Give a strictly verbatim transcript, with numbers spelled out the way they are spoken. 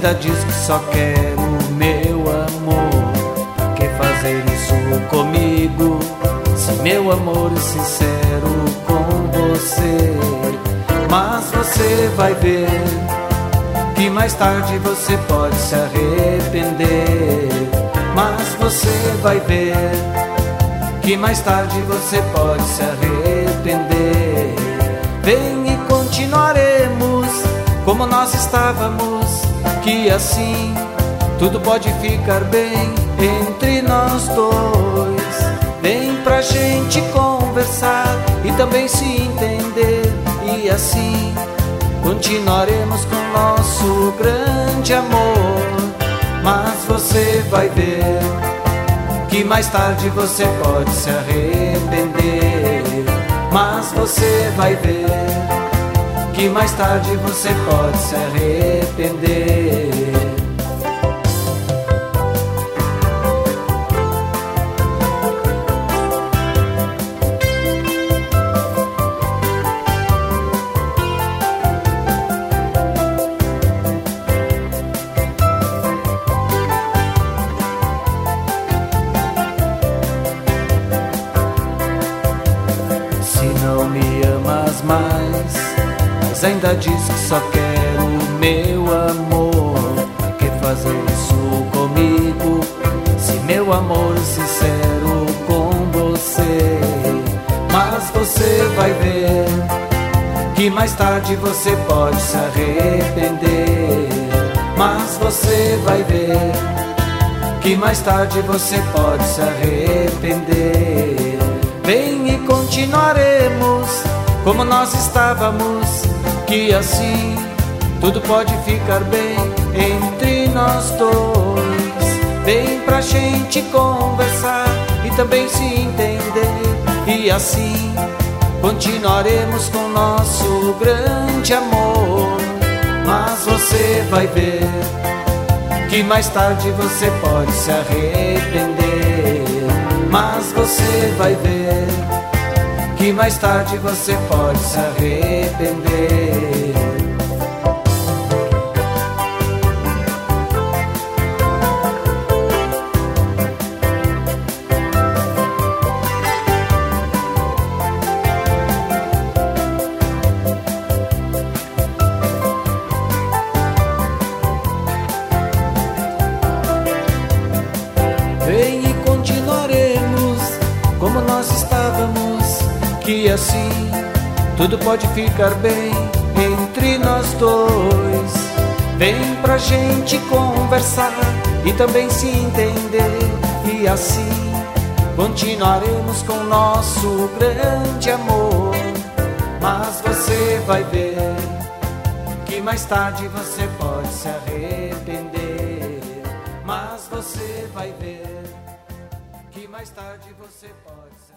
ainda diz que só quer o meu amor. Pra que fazer isso comigo, se meu amor é sincero com você? Mas você vai ver que mais tarde você pode se arrepender. Mas você vai ver que mais tarde você pode se arrepender. Vem e continuaremos como nós estávamos, que assim tudo pode ficar bem entre nós dois. Vem pra gente conversar e também se entender, e assim continuaremos com nosso grande amor. Mas você vai ver que mais tarde você pode se arrepender. Mas você vai ver que mais tarde você pode se arrepender. Se não me amas mais, mas ainda diz que só quer o meu amor, pra que fazer isso comigo, se meu amor é sincero com você? Mas você vai ver que mais tarde você pode se arrepender. Mas você vai ver que mais tarde você pode se arrepender. Vem e continuaremos como nós estávamos, que assim tudo pode ficar bem entre nós dois. Vem pra gente conversar e também se entender, e assim continuaremos com nosso grande amor. Mas você vai ver que mais tarde você pode se arrepender. Mas você vai ver que mais tarde você pode se arrepender. Vem e continuaremos como nós estávamos, que assim tudo pode ficar bem entre nós dois. Vem pra gente conversar e também se entender, e assim continuaremos com nosso grande amor. Mas você vai ver que mais tarde você pode se arrepender. Mas você vai ver que mais tarde você pode se